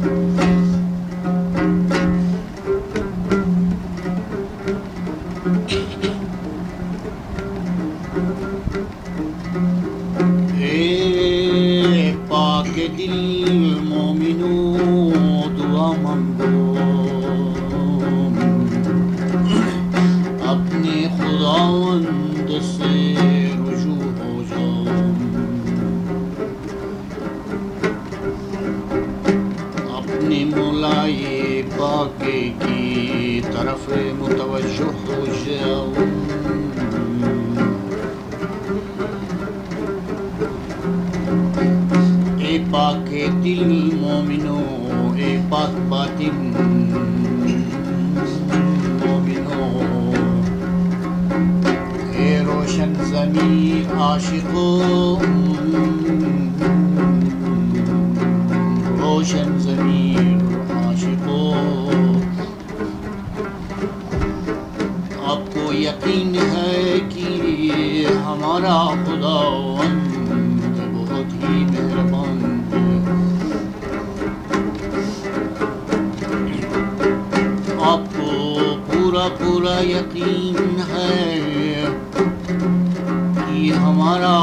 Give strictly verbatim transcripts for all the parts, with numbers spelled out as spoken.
دل مومنوں دعا مانگو، اپنے خداوند سے رجوع ہو جاؤ، اپنے مولا پاک کی طرف متوجہ ہو جاؤ۔ اے پاک دل مومنوں، اے پاک باطن مومنوں، اے روشن ضمیر عاشقوں، روشن ضمیر عاشقوں، آپ کو یقین ہے کہ ہمارا خداوند بہت ہی مہربان ہے، آپ کو پورا پورا یقین ہے کہ ہمارا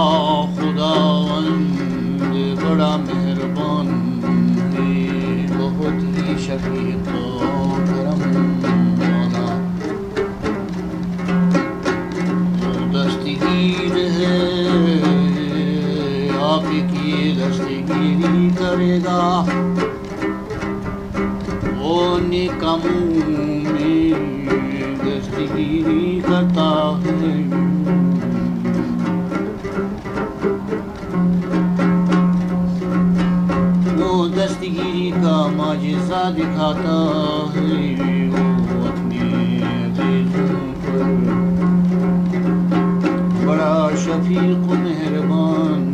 خداوند بڑا مہربان ہے، بہت ہی شفیق و کرم والا، دستگیر ہے، آپ کی دستگیری کرے گا، وہ نیکاموں میں دستگیری کرتا ہے، وہ دستگیری کا معجزہ دکھاتا ہے، وہ اپنے عزیزوں پر بڑا شفیق و مہربان،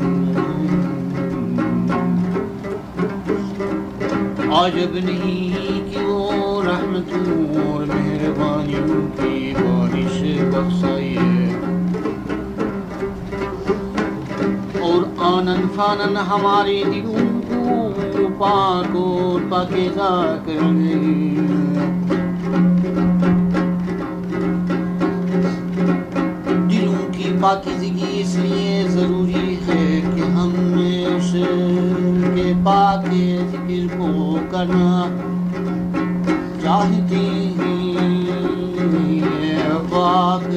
عجب نہیں کہ وہ رحمتوں اور مہربانیوں کی بارش برسائے اور آنن فانن ہمارے دلوں کو پاک اور پاکیزہ کر دے۔ دلوں کی پاکیزگی اس لیے ضروری ہے کہ ہم اس کے پاک ذکر کو کرنا چاہتے ہیں، پاک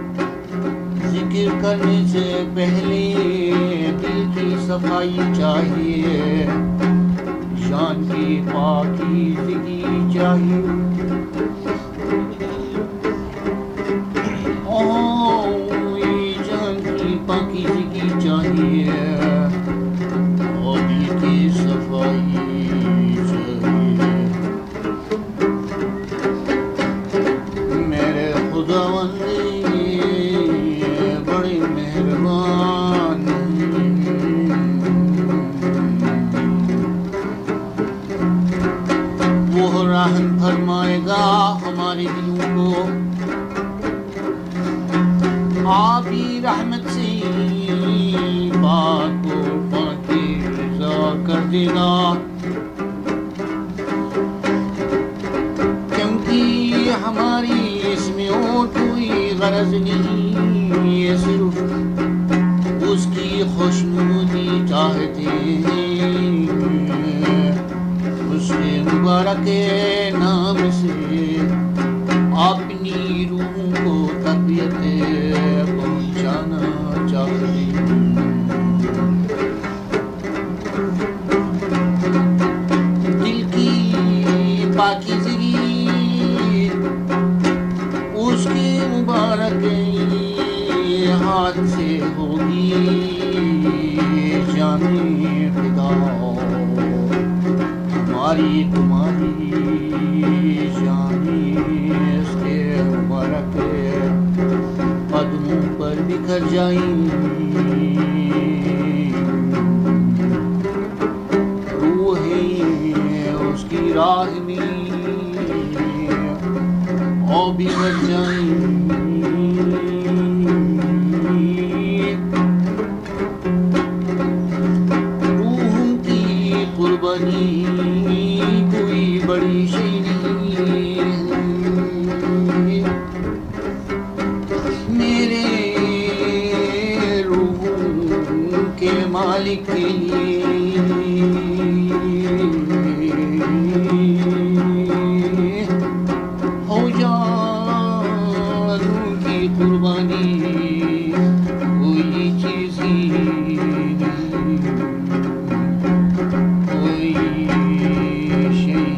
ذکر کرنے سے پہلے دل کی صفائی چاہیے، جان کی پاکیزگی چاہیے، اوہ جان کی پاکیزگی چاہیے، اور دل کی صفائی چاہیے۔ میرے خداوند بڑے مہربان، وہ رحم فرمائے گا ہمارے دلوں کو، آپ ہی رحمت سے پاک و پاکیزہ کر دے گا، کیونکہ ہماری اس میں اور کوئی غرض نہیں، یہ صرف اس کی خوشنودی چاہتے ہیں، اس کے مبارک نام سے اپنی روح کو تقویت پہنچانا چاہتے ہیں۔ دل کی پاکیزگی اس کے مبارک ہاتھ سے ہوگی، جانے خدا ہماری تمہاری جانی اس کے مبارک قدموں پر بکھر جائیں، روحیں اس کی راہ میں اور بکھر جائیں، روحوں کی قربانی بڑی شیریں میرے روحوں کے مالک کے لیے ہو جانوں کی قربانی کوئی چیز ہی کوئی شے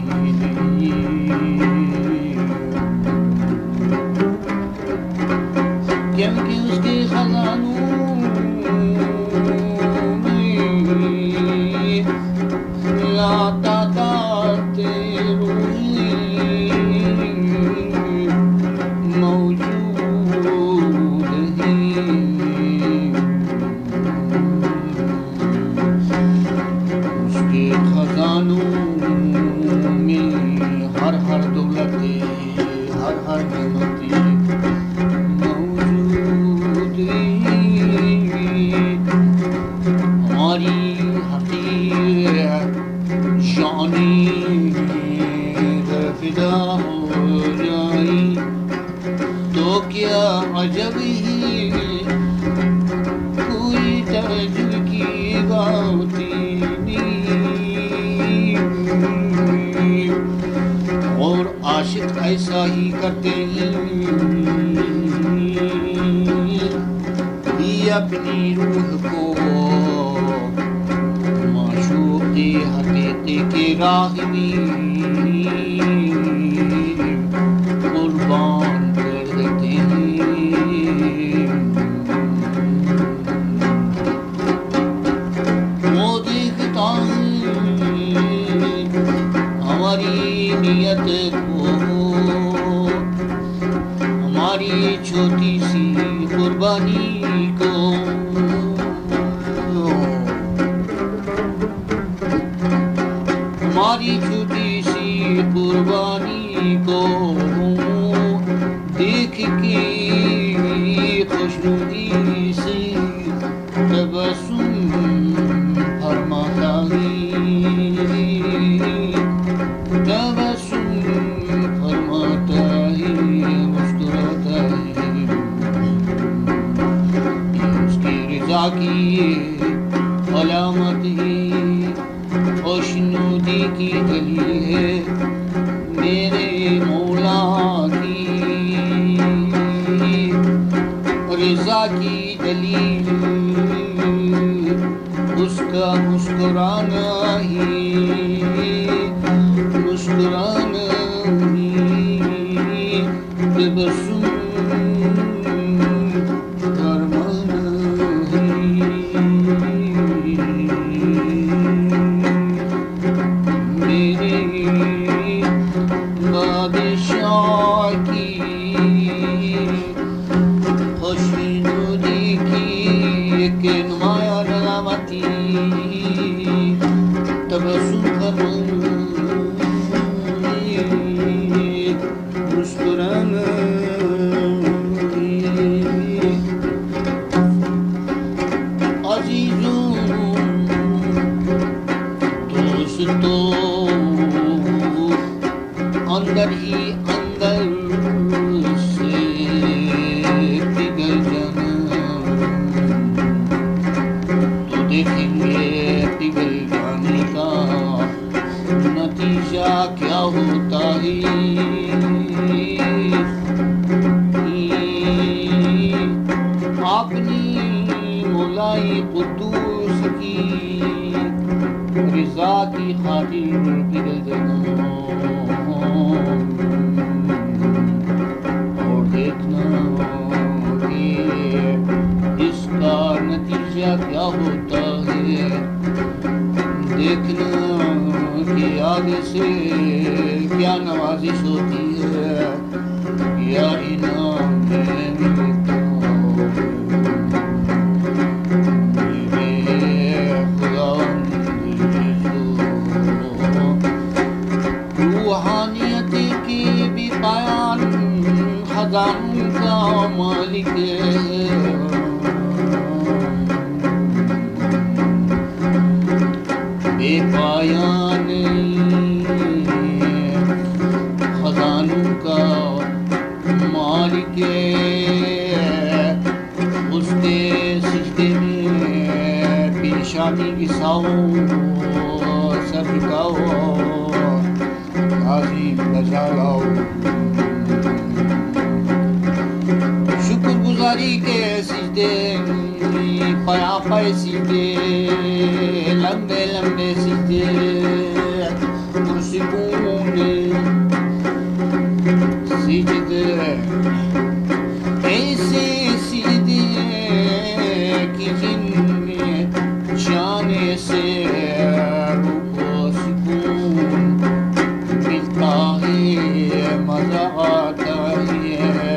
نہیں کیونکہ اس کے خزانوں میں لا تعداد موجود ہیں اس کے خزانوں میں ہر ہر دولت ہر ہر نعمت موجود ہے ہماری حقیر شانی فدا ہو جائیں تو کیا عجب ہی کوئی تعجب کی بات نہیں اور عاشق ایسا ہی کرتے ہیں یہ اپنی روح کو معشوق حقیقی کے راہ میں قربان کر دیتے ہیں وہ دیکھتا ہے ہماری نیت کو ہماری چھوٹی سی قربانی کو ہماری چھوٹی سی قربانی کو دیکھ کے خوشنودی سے تبسم فرماتا ہے تبسم فرماتا ہے مسکراتا ہے اس کی رضا کی علامت ہے خوشنودی کی دلیل ہے میرے مولا کی رضا کی دلیل اس کا مسکرانا ہی مسکرانا ہی تبسم فرمانا ہی بادشاہ کی خوشنودی کی ایک نمایاں علامتی تبسم فرمانا مسکرانا عزیزوں دوستوں اندر ہی اندر سے پگھل جانا تو دیکھیں گے پگھل جانے کا نتیجہ کیا ہوتا ہے اپنی مولائی قدوس کی رضا کی خاطر پگھل جانا اور دیکھنا کہ اس کا نتیجہ کیا ہوتا ہے دیکھنا کہ آگے سے کیا نوازش ہوتی ہے کیا انعام میں ملتا روحانیت کی بھی بیان خزانوں کا مالک ہے بے پایان جھکاؤ تعظیم بجا لاؤ شکر گزاری کے سجدے پیا پائے سجدے لمبے لمبے سجدے پرسکون سجدے ایسے سجدے کہ جن میں جانے سے روح و سکون ملتا ہے مزہ آتا ہے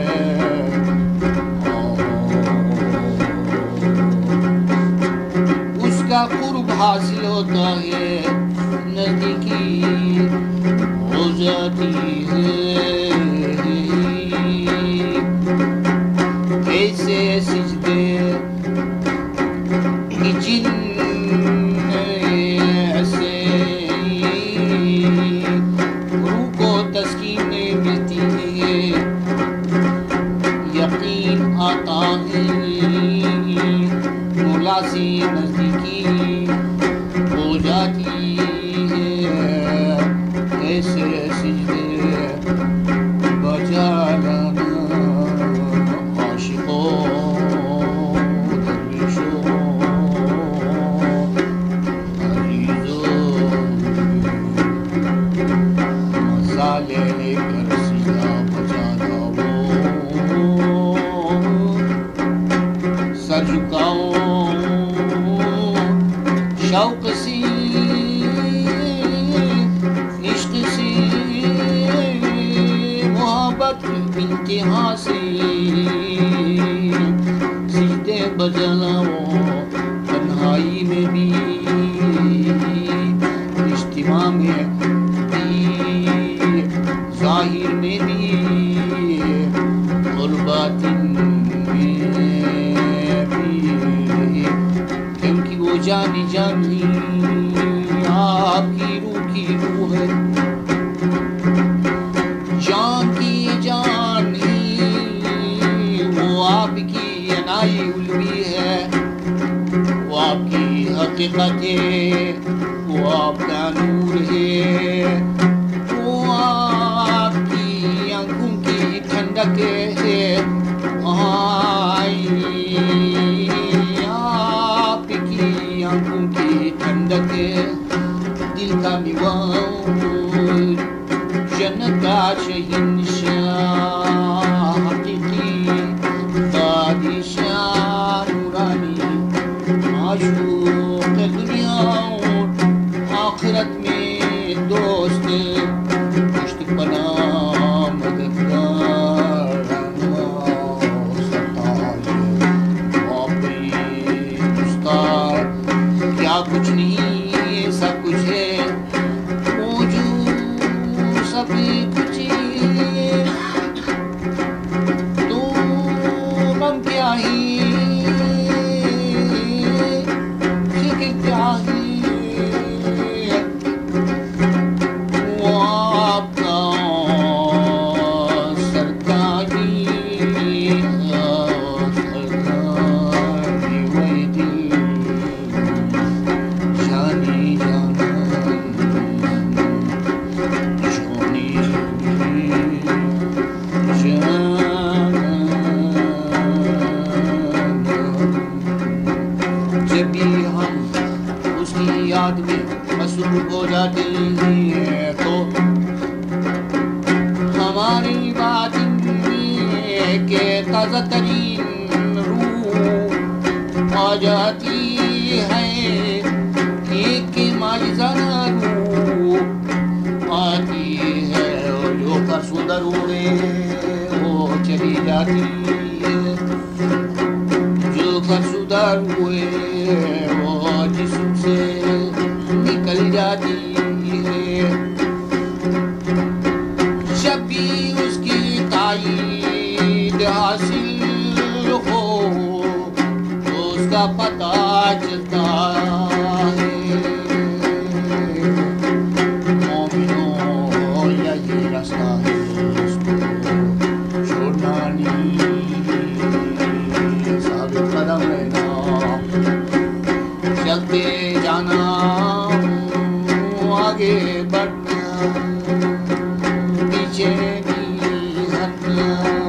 اس کا قرب حاصل ہوتا ہے نزدیکی ہو جاتی ہے ایسے سجدے کہ جن سے روح کو تسکین ملتی ہے یقین آتا ہے مولا سے نزدیکی ہو جاتی ہے ایسے سجدے بجا لانا سر جھکاؤ شوق سے عشق سے محبت انتہا سے سجدے بجاؤ تنہائی میں بھی اجتماع میں بھی ظاہر میں بھی اور باطن میں بھی کیونکہ وہ جانی جانی آپ کی روح کی روح ہے جان کی جان ہی وہ آپ کی عنائی علوی ہے وہ آپ کی حقیقت ہے وہ آپ کا نور ہے وہ آپ کی آنکھوں کی ٹھنڈک ہے آپ کی آنکھوں کی ٹھنڈک ہے دل کا میوہ جنت کا شہنشاہ حقیقی بادشاہ نورانی معشوق دنیا اور آخرت میں دوست پشت پناہ مددگار کیا کچھ نہیں سب کچھ ہے موجود سب کچھ تو غم کیا ہی فکر کیا ہی وہ آپ کا سرکاری یاد میں مصروف ہو جاتے ہیں تو ہماری بات کے تازہ ترین روح آ جاتی ہے ایک معجزانہ روح آتی ہے اور جو فرسودہ روح ہے وہ چلی جاتی ہے جو فرسودہ روح ہے وہ جسم سے نکل جاتی ہے جب بھی اس کی تائید حاصل ہو تو اس کا پتہ چلتا آگے بڑھنا پیچھے نہیں ہٹنا.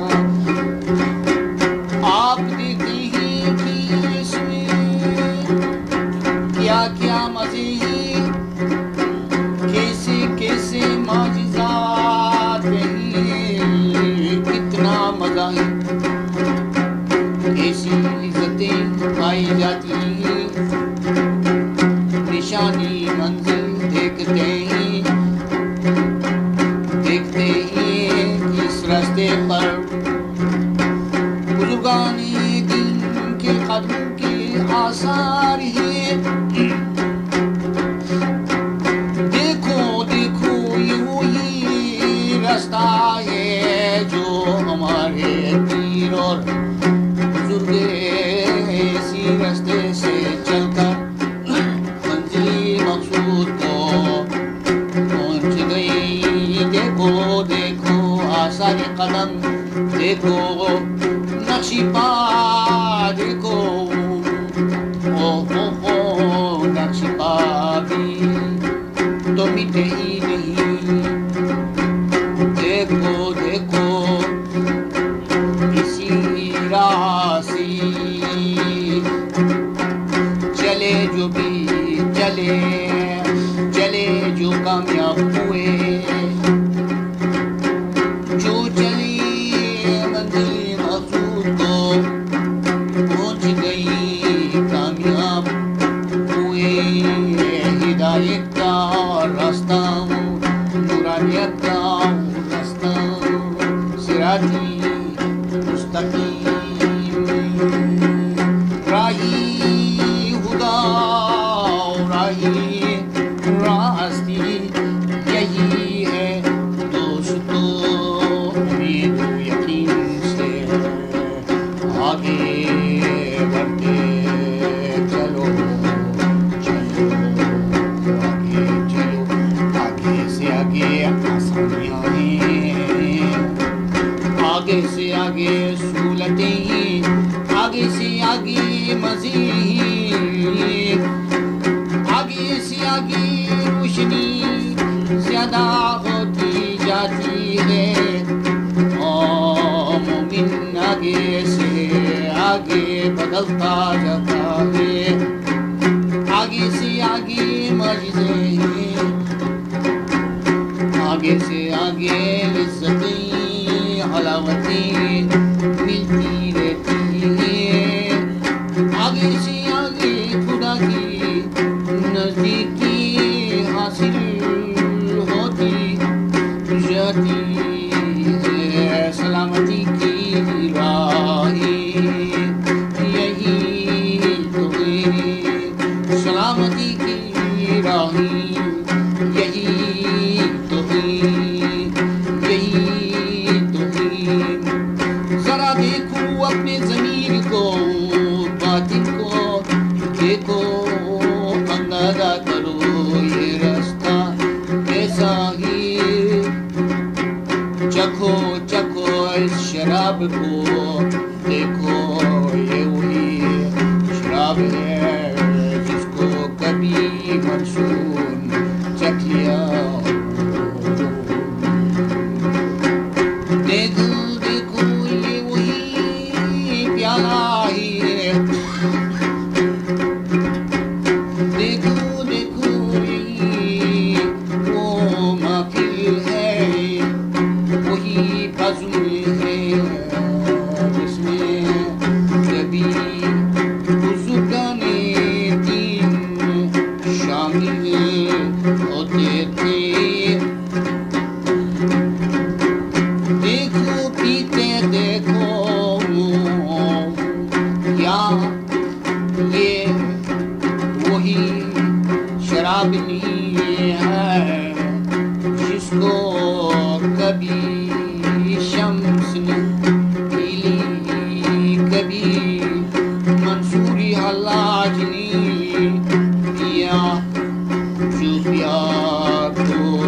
آپ دیکھتے ہیں کہ اس میں کیا کیا مزے ہیں, کیسے کیسے معجزات ہیں, کتنا مزہ ہے, ایسی عزتیں پائی جاتی ہیں. نشانی منزل دیکھتے ہیں دیکھتے ہیں کس راستے پر بزرگان دین کے قدم کے آثار ہیں. دیکھو دیکھو یہ وہی راستہ ہے جو ہمارے پیر اور بزرگ اسی راستے سے چل کر منزل مقصود کو پہنچ گئی. دیکھو دیکھو آثار قدم, دیکھو نقشی پا, دیکھو او ہو ہو نقشی پا بھی تو مٹے ہی نہیں. دیکھو دیکھو اسی راہ سے چلے جو بھی چلے چلے جو کامیاب ہوئے, جو چلی منزل مقصود کو پہنچ گئی کامیاب ہوئے. ہدایت کا راستہ نورانیت کا راستہ صراطی مستقیم راہی خدا راہی راستی یہی ہے دوستو. امید و یقین سے آگے بڑھتے چلو چلو آگے چلو. آگے سے آگے آسانیاں ہیں, آگے سے آگے سہولتیں ہیں, آگے سے آگے مزے ہیں, آگے سے آگے روشنی زیادہ ہوتی جاتی ہے. مومن آگے سے آگے بدلتا جاتا ہے, آگے سے آگے معجزے ہیں, آگے سے آگے عزتیں حلاوتیں ملتی رہتی ہیں, آگے سے آگے خدا کی نزدیکی حاصل ہوتی جاتی ہے. سلامتی کی راہ یہی تو ہے, سلامتی کی راہ یہی تو ہے, یہی تو ہے. ذرا دیکھو اپنے ضمیر کو, باطن کو دیکھو, اندازہ کرو یہ راستہ کیسا ہے. چکھو چکھو اس شراب کو, دیکھو یہ وہی شراب ہے جس کو کبھی منصور چکھ لیا. دیکھو دیکھو یہ وہی پیالہ ہے, دیکھو دیکھو یہ وہ محفل ہے, وہی بزم ہے جس میں کبھی بزرگان دین شامل ہوتے تھے. دیکھو پیتے دیکھو کیا یہ وہی شراب نہیں ہے جس کو کبھی شمس نے پیلی, کبھی منصوری حلاج نے پیا, جو پیا تو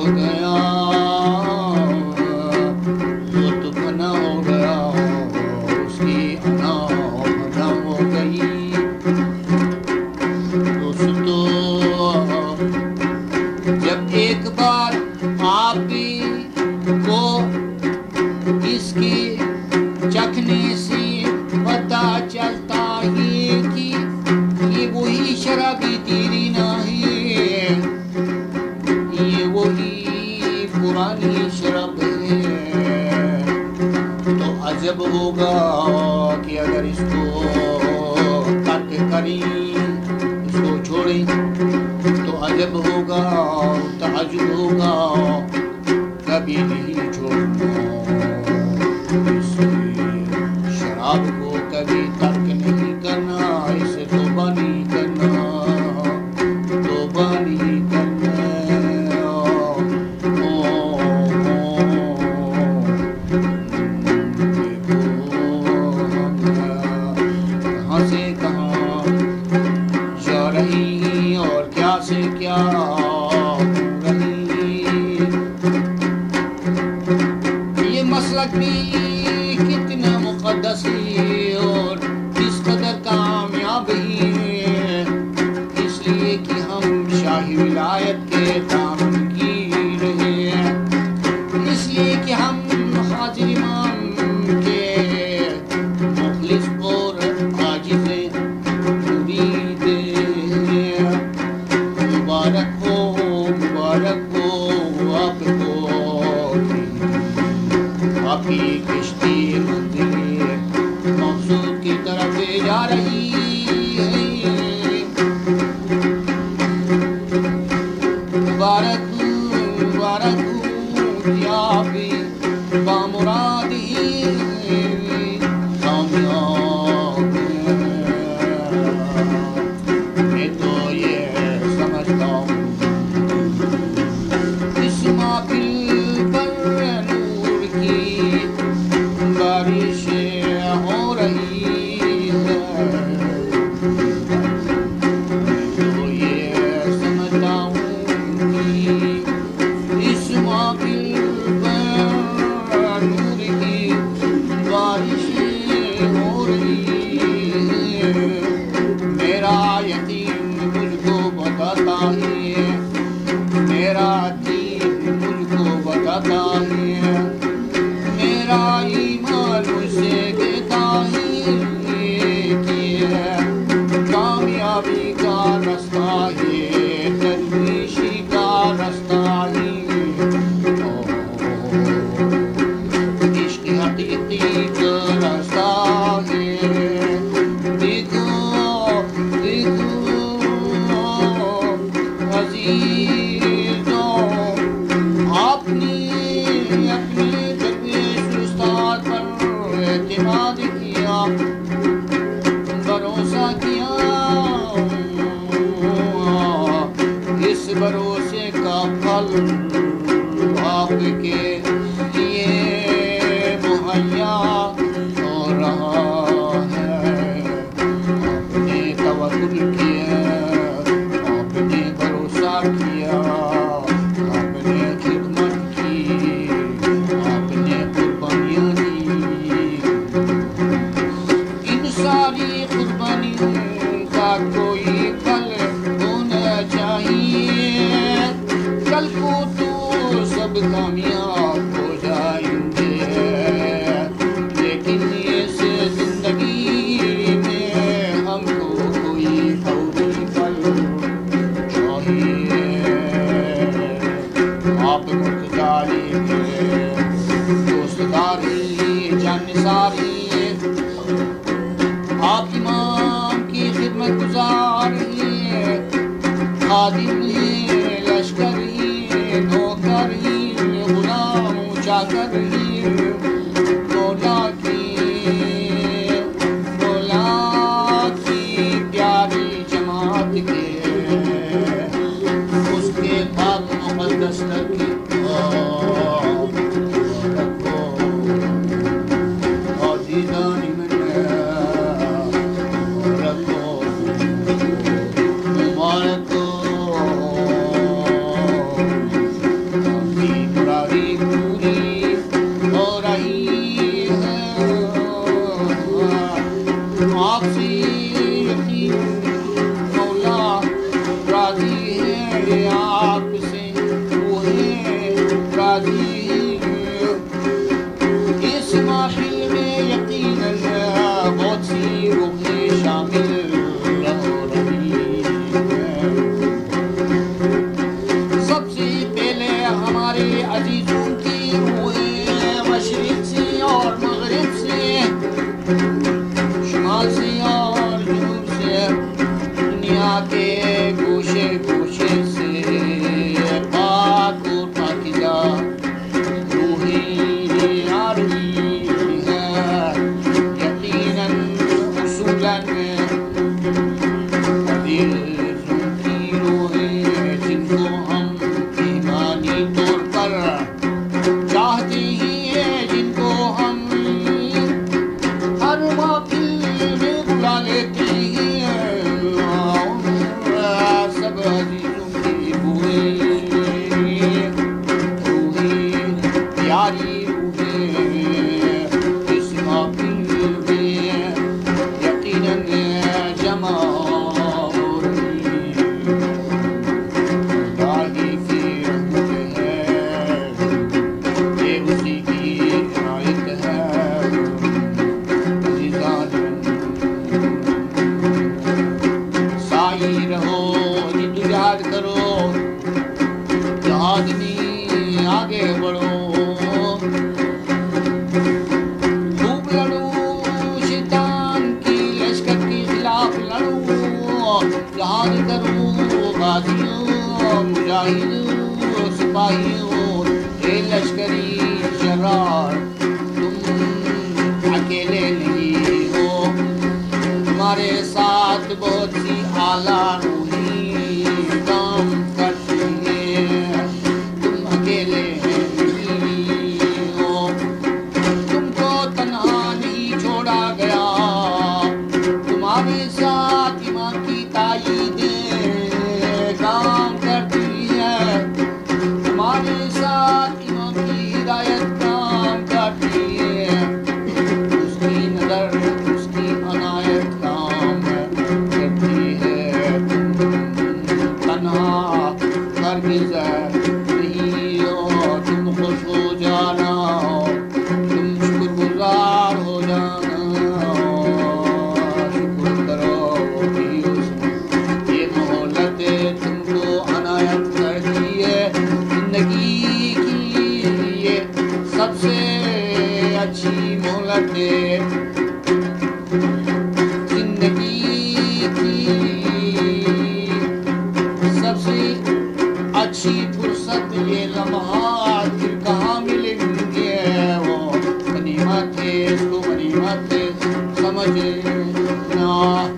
گیا وہ تو فنا ہو گیا اس کی انا فنا ہو گئی دوستو جب ایک بار آپ کو اس کی چکھنے سے پتا چلتا ہے کہ یہ وہی شرابی تیری نہیں ہے یہ وہی پرانی شراب ہے تو عجب ہوگا کہ اگر اس کو ترک کریں اس کو چھوڑیں تو عجب ہوگا تعجب ہوگا کبھی نہیں چھوڑنا اس شراب کو کبھی ترک نہیں کرنا اسے توبہ نہیں کرنا توبہ نہیں کرنا کہاں سے کہاں جا رہی اور کیا سے کیا مسلک بھی کتنا مقدس ہے اور کس قدر کامیاب ہے اس لیے کہ ہم شاہی ولایت کے دامن کی رہے ہیں اس لیے کہ ہم حاضر امام کے مخلص اور عاجز مرید ہیں مبارک ہو مبارک ہو آپ کو آپ کی کشتی منزل مقصود کی طرف جا رہی ہے مبارک مبارک کیا بھی بامرادی کامیاب میں تو یہ سمجھتا ہوں اس محفل پر نور کی بارش ہو رہی ہے تو یہ سمجھتا ہوں کہ اس محفل پر نور کی بارش ہو رہی ہے میرا یقین مجھ کو بتاتا ہے میرا دین مجھ کو بتاتا ہے میرا ایمان اسے کہتا ہے کہ کامیابی کا رستہ ہے تنویشی کا رستہ ہے عشق حقیقی کا رستہ ہے دیکھو دیکھو عزیزوں آپ نے اپنے درویش استاد پر اعتماد کیا بھروسہ کیا اس بھروسے کا پھل آپ کے لیے مہیا ہو رہا ہے آپ نے توکل کیا آپ نے بھروسہ کیا آپ نے خدمت کی آپ نے قربانیاں دی ان ساری قربانیوں کا کوئی پھل ہونا چاہیے کل کو تو سب کامیاب ہو جائیں گے لیکن اس زندگی میں ہم کو کوئی فوری پھل چاہیے آپ مرتضی کے دوست داری جانثاری آپ امام کی خدمت گزار ہیں خادم ہیں لشکر ہیں نوکر ہیں غلام چاکر ہیں مولا کی مولا کی پیاری جماعت کے اس کے پاک مقدس تک عزیزوں کی روحیں مشرق سے اور مغرب سے، شمال سے اور جنوب سے، دنیا کے گوشے گوشے سے پاک و پاکیزہ روحیں آ رہی ہے، یقیناً اصولاً عزیزوں کی روحیں جن کو ہم ایمانی طور پر چاہتے ہی ہیں، جن کو ہم ہر محفل میں بلا لیتے ہیں، سب عزیزوں کی روحیں روحیں پیاری روحیں اس محفل میں یقیناً جمع ہو رہی ہیں۔ خدا ہی کی رحمت ہے، یہ اسی کی عنایت ہے۔ سائی رہو جدوجہد کرو، جہاد میں آگے بڑھو، خوب لڑو شیطان کی لشکر کے خلاف لڑو، جہاد کرو غازیوں مجاہدوں سپاہیوں، اے لشکری شرار تم اکیلے نہیں ہو، تمہارے ساتھ بہت سی اعلیٰ روحیں کام کرتی ہیں، تم اکیلے نہیں ہو، تم کو تنہا نہیں چھوڑا گیا، تمہارے ساتھ ایمان کی تائیدیں کام کرتی ہیں، تمہارے ساتھ ایمان کی ہدایت کام کرتی ہے، اس کی نظر اس کی عنایت کام کرتی ہے، تم تنہا ہرگز نہیں ہو، تم خوش ہو جانا، تم شکر گزار ہو جانا، شکر کرو کہ اس یہ مہلت تم کو عنایت کرتی ہے، زندگی کی یہ سب سے اچھی مہلت ہے، زندگی کی سب سے اچھی فرصت، یہ لمحات پھر کہاں ملیں گے، وہ غنیمت ہے، اس کو غنیمت سمجھنا،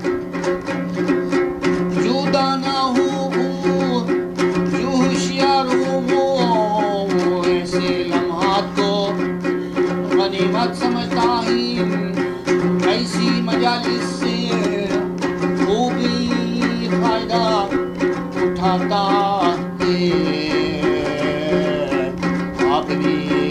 جو دانا ہو وہ جو ہوشیار ہو وہ ایسے لمحات کو غنیمت سمجھتا ہی، ایسی مجالس سے خوبی فائدہ اٹھاتا ہے، آخری